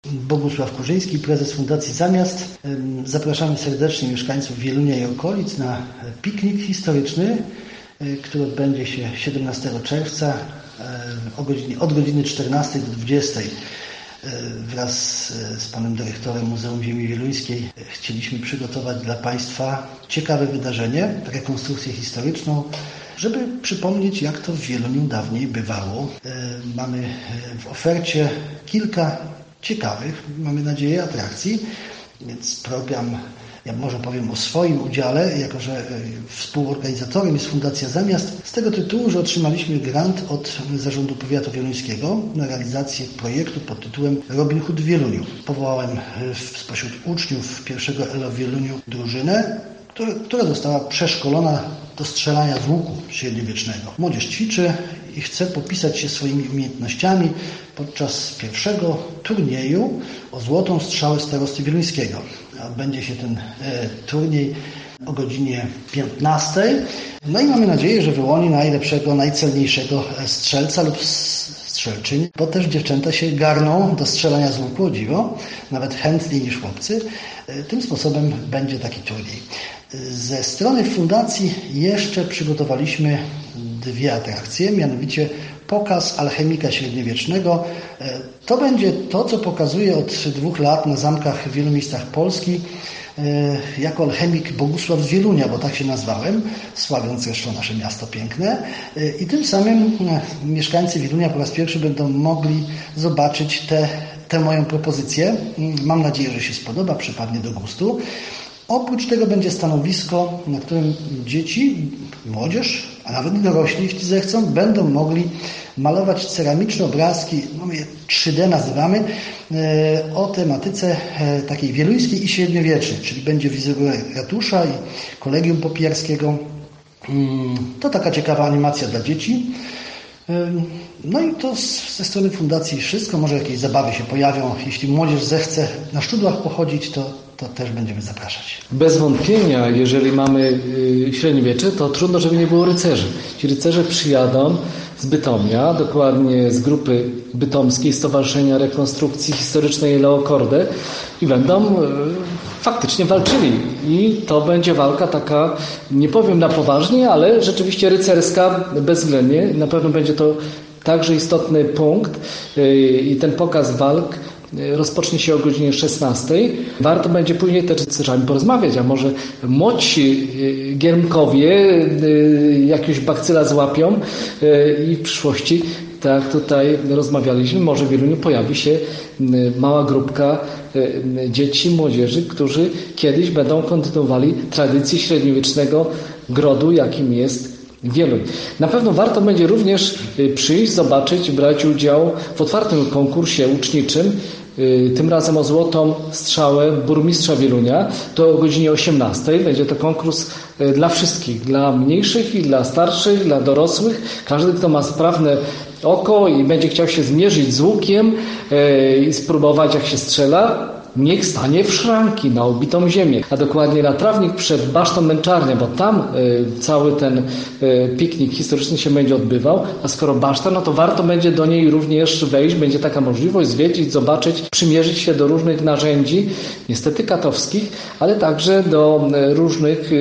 Bogusław Kurzyński, prezes Fundacji Zamiast. Zapraszamy serdecznie mieszkańców Wielunia i okolic na piknik historyczny, który odbędzie się 17 czerwca od godziny 14 do 20. Wraz z panem dyrektorem Muzeum Ziemi Wieluńskiej chcieliśmy przygotować dla Państwa ciekawe wydarzenie, rekonstrukcję historyczną, żeby przypomnieć, jak to w Wieluniu dawniej bywało. Mamy w ofercie kilka ciekawych, mamy nadzieję, atrakcji, więc program, ja może powiem o swoim udziale, jako że współorganizatorem jest Fundacja Zamiast, z tego tytułu, że otrzymaliśmy grant od Zarządu Powiatu Wieluńskiego na realizację projektu pod tytułem Robin Hood w Wieluniu. Powołałem spośród uczniów pierwszego ELO w Wieluniu drużynę, która została przeszkolona do strzelania z łuku średniowiecznego. Młodzież ćwiczy i chce popisać się swoimi umiejętnościami podczas pierwszego turnieju o złotą strzałę starosty wieluńskiego. Będzie się ten turniej o godzinie 15. No i mamy nadzieję, że wyłoni najlepszego, najcelniejszego strzelca lub strzelczyni, bo też dziewczęta się garną do strzelania z łuku, o dziwo, nawet chętniej niż chłopcy. Tym sposobem będzie taki turniej. Ze strony fundacji jeszcze przygotowaliśmy dwie atrakcje, mianowicie pokaz alchemika średniowiecznego. To będzie to, co pokazuje od 2 lat na zamkach w wielu miejscach Polski jako alchemik Bogusław z Wielunia, bo tak się nazwałem, sławiąc zresztą nasze miasto piękne. I tym samym mieszkańcy Wielunia po raz pierwszy będą mogli zobaczyć tę moją propozycję. Mam nadzieję, że się spodoba, przypadnie do gustu. Oprócz tego będzie stanowisko, na którym dzieci, młodzież, a nawet dorośli, jeśli zechcą, będą mogli malować ceramiczne obrazki, my je 3D nazywamy, o tematyce takiej wieluńskiej i średniowiecznej, czyli będzie wizerunek ratusza i kolegium popierskiego. To taka ciekawa animacja dla dzieci. No i to ze strony fundacji wszystko. Może jakieś zabawy się pojawią. Jeśli młodzież zechce na szczudłach pochodzić, to też będziemy zapraszać. Bez wątpienia, jeżeli mamy średniowiecze, to trudno, żeby nie było rycerzy. Ci rycerze przyjadą z Bytomia, dokładnie z grupy bytomskiej Stowarzyszenia Rekonstrukcji Historycznej Leokordę i będą faktycznie walczyli. I to będzie walka taka, nie powiem na poważnie, ale rzeczywiście rycerska bezwzględnie. Na pewno będzie to także istotny punkt i ten pokaz walk rozpocznie się o godzinie 16. Warto będzie później też z rycerzami porozmawiać, a może młodsi giermkowie jakiegoś bakcyla złapią i w przyszłości, tak jak tutaj rozmawialiśmy, może w Wieluniu pojawi się mała grupka dzieci, młodzieży, którzy kiedyś będą kontynuowali tradycję średniowiecznego grodu, jakim jest Wieluń. Na pewno warto będzie również przyjść, zobaczyć, brać udział w otwartym konkursie uczniczym, tym razem o złotą strzałę burmistrza Wielunia. To o godzinie 18. Będzie to konkurs dla wszystkich, dla mniejszych i dla starszych, dla dorosłych. Każdy, kto ma sprawne oko i będzie chciał się zmierzyć z łukiem i spróbować, jak się strzela, niech stanie w szranki na ubitą ziemię, a dokładnie na trawnik przed Basztą Męczarnia, bo tam cały ten piknik historyczny się będzie odbywał, a skoro Baszta, no to warto będzie do niej również wejść, będzie taka możliwość zwiedzić, zobaczyć, przymierzyć się do różnych narzędzi, niestety katowskich, ale także do różnych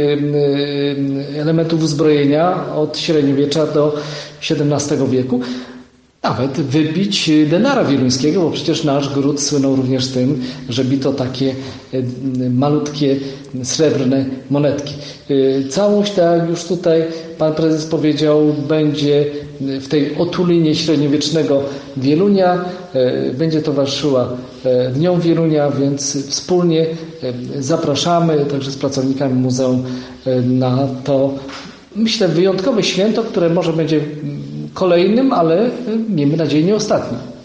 elementów uzbrojenia od średniowiecza do XVII wieku. Nawet wybić denara wieluńskiego, bo przecież nasz gród słynął również tym, że bito takie malutkie srebrne monetki. Całość, tak jak już tutaj pan prezes powiedział, będzie w tej otulinie średniowiecznego Wielunia, będzie towarzyszyła Dniom Wielunia, więc wspólnie zapraszamy także z pracownikami muzeum na to, myślę, wyjątkowe święto, które może będzie kolejnym, ale miejmy nadzieję nie ostatnim.